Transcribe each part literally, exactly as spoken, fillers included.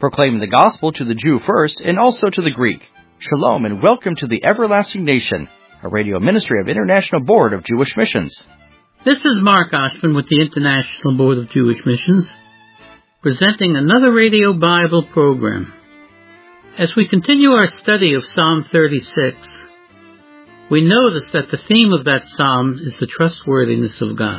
proclaiming the gospel to the Jew first and also to the Greek. Shalom and welcome to the Everlasting Nation, a radio ministry of International Board of Jewish Missions. This is Mark Oshman with the International Board of Jewish Missions, presenting another radio Bible program. As we continue our study of Psalm thirty-six, we notice that the theme of that psalm is the trustworthiness of God.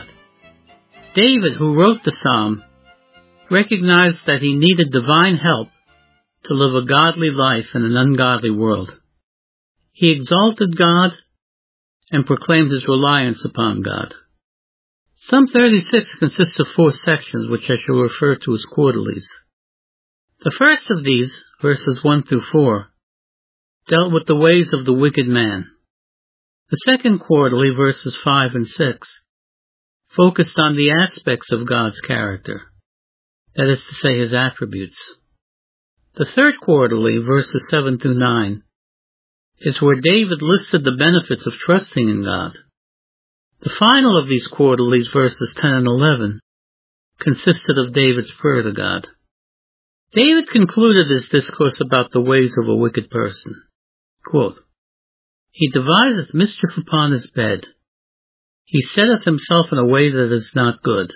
David, who wrote the psalm, recognized that he needed divine help to live a godly life in an ungodly world. He exalted God and proclaimed his reliance upon God. Psalm thirty-six consists of four sections, which I shall refer to as quarterlies. The first of these, verses one through four, dealt with the ways of the wicked man. The second quarterly, verses five and six, focused on the aspects of God's character, that is to say, his attributes. The third quarterly, verses seven through nine, is where David listed the benefits of trusting in God. The final of these quarterlies, verses ten and eleven, consisted of David's prayer to God. David concluded his discourse about the ways of a wicked person. Quote, "He deviseth mischief upon his bed. He setteth himself in a way that is not good.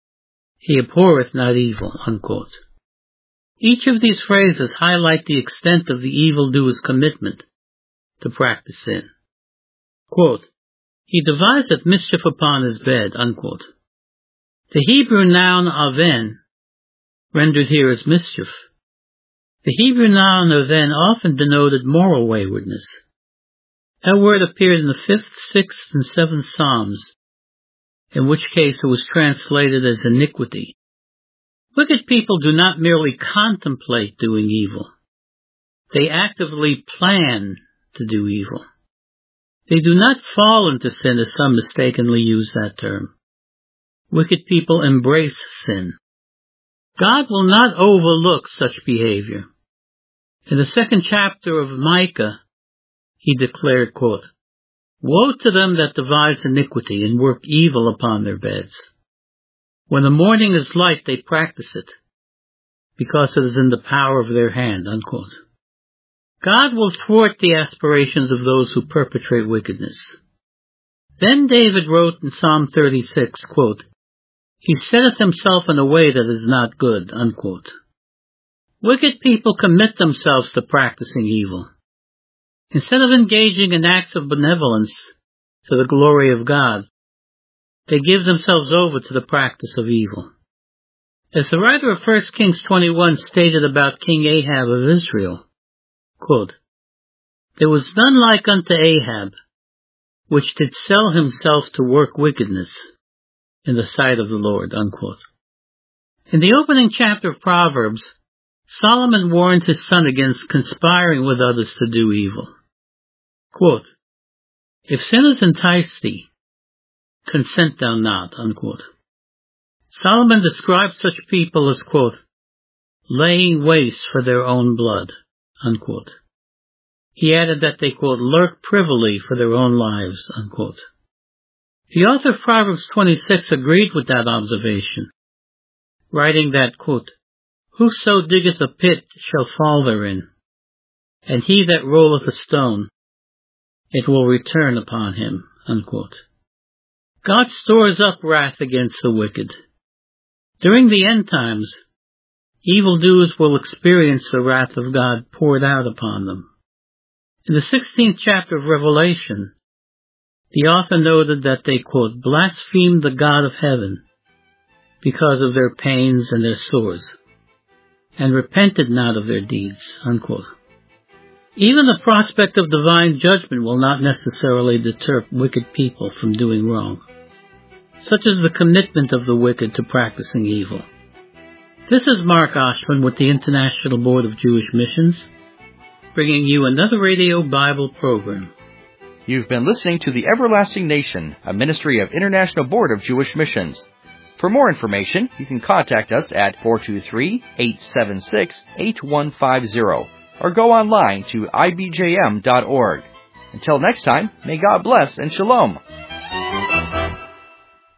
He abhorreth not evil." Unquote. Each of these phrases highlight the extent of the evildoer's commitment to practice sin. Quote, "He deviseth mischief upon his bed." Unquote. The Hebrew noun aven, rendered here as mischief. The Hebrew noun aven often denoted moral waywardness. That word appeared in the fifth, sixth, and seventh Psalms, in which case it was translated as iniquity. Wicked people do not merely contemplate doing evil. They actively plan to do evil. They do not fall into sin, as some mistakenly use that term. Wicked people embrace sin. God will not overlook such behavior. In the second chapter of Micah, he declared, quote, "Woe to them that devise iniquity and work evil upon their beds. When the morning is light, they practice it, because it is in the power of their hand." Unquote. God will thwart the aspirations of those who perpetrate wickedness. Then David wrote in Psalm thirty-six, quote, "He setteth himself in a way that is not good." Unquote. Wicked people commit themselves to practicing evil. Instead of engaging in acts of benevolence to the glory of God, they give themselves over to the practice of evil. As the writer of First Kings twenty-one stated about King Ahab of Israel, quote, "There was none like unto Ahab, which did sell himself to work wickedness in the sight of the Lord." Unquote. In the opening chapter of Proverbs, Solomon warned his son against conspiring with others to do evil. Quote, "If sinners entice thee, consent thou not." Unquote. Solomon described such people as, quote, "laying waste for their own blood." Unquote. He added that they, quote, "lurk privily for their own lives." Unquote. The author of Proverbs twenty-six agreed with that observation, writing that, quote, "Whoso diggeth a pit shall fall therein, and he that rolleth a stone, it will return upon him." Unquote. God stores up wrath against the wicked. During the end times, evildoers will experience the wrath of God poured out upon them. In the sixteenth chapter of Revelation, the author noted that they, quote, "blasphemed the God of heaven because of their pains and their sores, and repented not of their deeds." Unquote. Even the prospect of divine judgment will not necessarily deter wicked people from doing wrong, such as the commitment of the wicked to practicing evil. This is Mark Oshman with the International Board of Jewish Missions, bringing you another radio Bible program. You've been listening to the Everlasting Nation, a ministry of International Board of Jewish Missions. For more information, you can contact us at four two three, eight seven six, eight one five zero or go online to I B J M dot org. Until next time, may God bless and shalom.